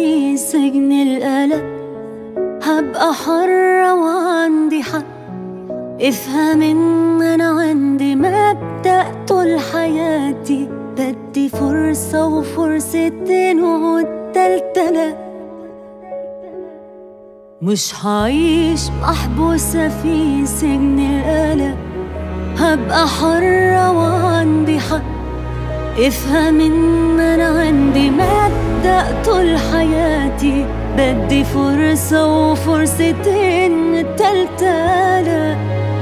في سجن القلق هبقى حرة وعندي حق. افهم ان انا عندي مبدأ طول حياتي، بدي فرصة وفرصتين والتالتة لا. مش هعيش محبوسة في سجن القلق، هبقى حرة وعندي حق. افهم ان انا عندي مبدأ طول حياتي، بدي فرصة وفرصتين التالتة لا.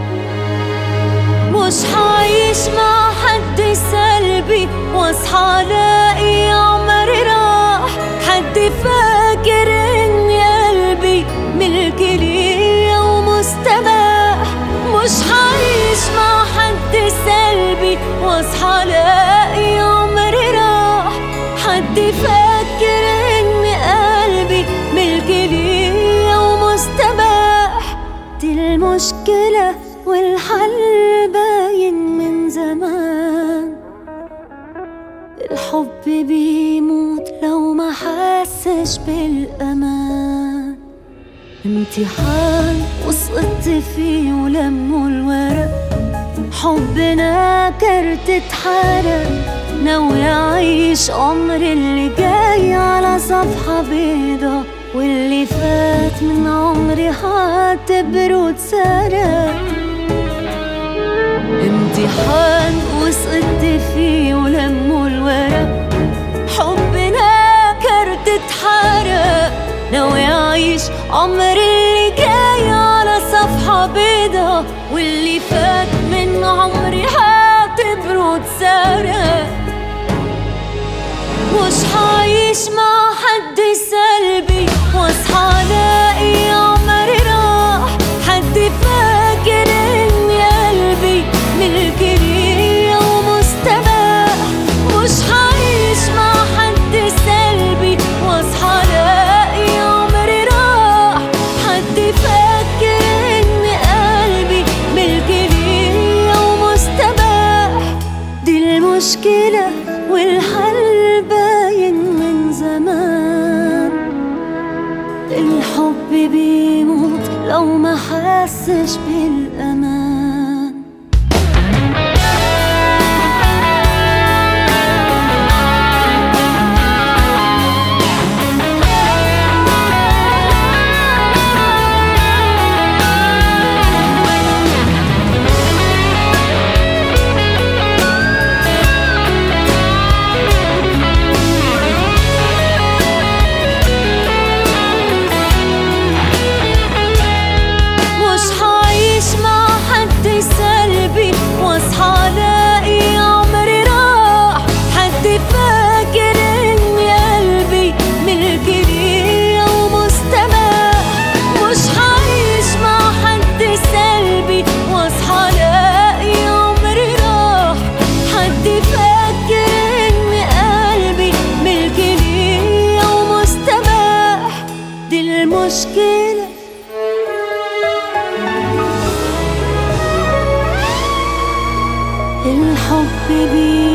مش هعيش مع حد سلبي واصحى الاقي عمري راح. حد فاكر اني قلبي ملكي ليا ومستباح. مش هعيش مع حد سلبي واصحى الاقي عمري راح. حد فاكر اني قلبي ملكي ليا ومستباح. دي المشكلة والحل باين من زمان. الحب بيموت لو ما حسش بالأمان. امتحان وسقطت فيه ولموا الورق، حبنا كرت اتحرق. ناوي أعيش عمري اللي جاي على صفحة بيضة، واللي فات من عمري هعتبره اتسرق. امتحان وسقطت فيه ولموا الورق، حبنا كرت اتحرق. ناوي أعيش عمري اللي جاي على صفحة بيضة، واللي فات من عمري هعتبره اتسرق. مش هعيش مع حد سلبي واصحى الاقي عمري راح. حد فاكر اني قلبي ملكي ليا ومستباح. مش هعيش مع حد سلبي واصحى الاقي عمري راح. حد فاكر اني قلبي ملكي ليا ومستباح. دي المشكلة والحل باين من زمان. الحب بيموت لو ما حسش بالأمان. واصحى الاقي عمري راح. حد فاكر اني قلبي ملكي ليا ومستباح. مش هعيش مع حد سلبي واصحى الاقي عمري راح. حد فاكر اني قلبي ملكي ليا ومستباح. دي المشكلة الحب بيه